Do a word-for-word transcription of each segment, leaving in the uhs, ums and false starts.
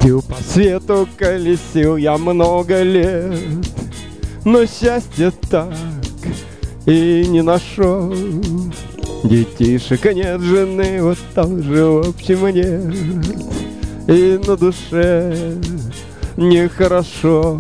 Ходил по свету, колесил я много лет, но счастья так и не нашел. Детишек нет, жены вот тоже в общем нет, и на душе нехорошо.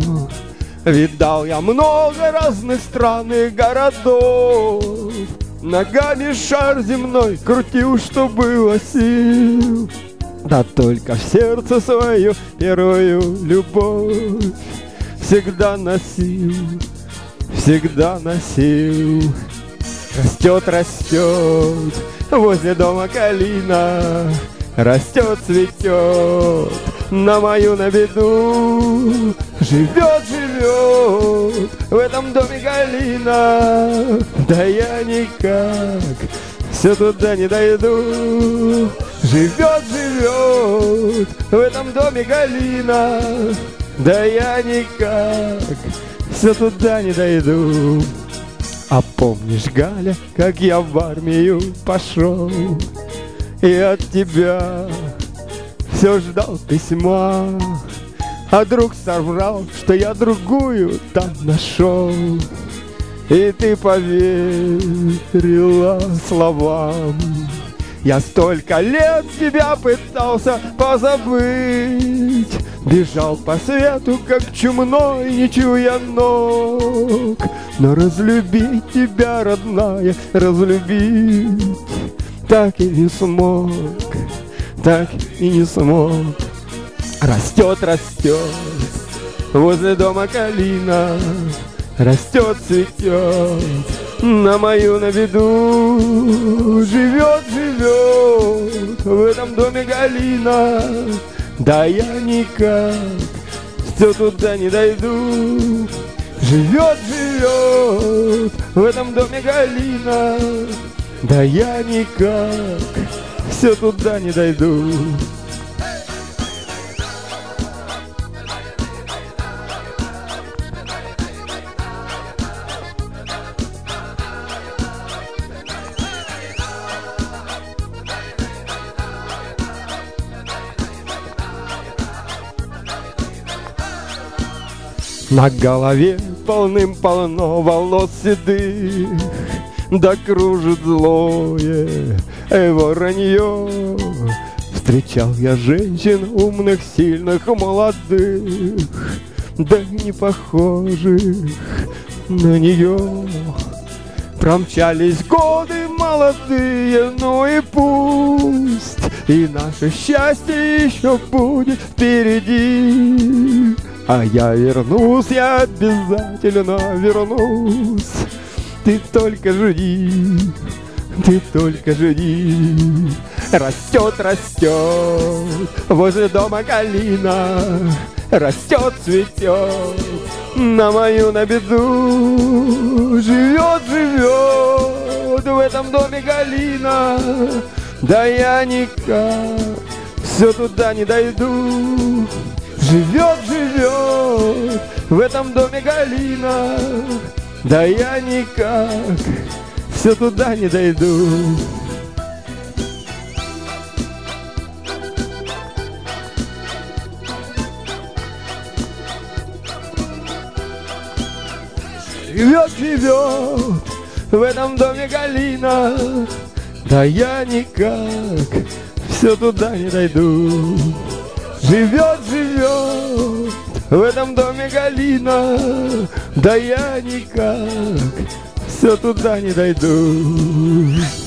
Видал я много разных стран и городов, ногами шар земной крутил, что было сил. Да только в сердце свою первую любовь всегда носил, всегда носил. Растет, растет возле дома калина, растет, цветет на мою на беду. Живет, живет в этом доме калина, да я никак все туда не дойду. Живет, живет в этом доме калина, да я никак все туда не дойду. А помнишь, Галя, как я в армию пошел, и от тебя все ждал письма, а друг соврал, что я другую там нашел, и ты поверила словам. Я столько лет тебя пытался позабыть, бежал по свету, как чумной, не чуя ног. Но разлюбить тебя, родная, разлюбить так и не смог, так и не смог. Растет, растет возле дома калина, растет, цветет на мою на виду. Живет, живет в этом доме галина, да я никак все туда не дойду. Живет, живет в этом доме галина, да я никак все туда не дойду. На голове полным-полно волос седых, да кружит злое воронье. Встречал я женщин умных, сильных, молодых, да не похожих на нее. Промчались годы молодые, ну и пусть, и наше счастье еще будет впереди. А я вернусь, я обязательно вернусь. Ты только жди, ты только жди. Растет, растет возле дома калина, растет, цветет на мою на беду. Живет, живет в этом доме калина, да я никак все туда не дойду. Живет, живет в этом доме галина, да я никак все туда не дойду. Живет, живет в этом доме галина, да я никак все туда не дойду. Живет, живет в этом доме галина, да я никак все туда не дойду.